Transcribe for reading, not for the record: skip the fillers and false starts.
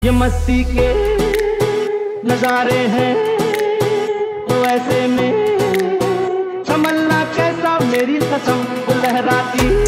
ये मस्ती के नजारे हैं तो ऐसे में संभलना कैसा, मेरी कसम वो लहराती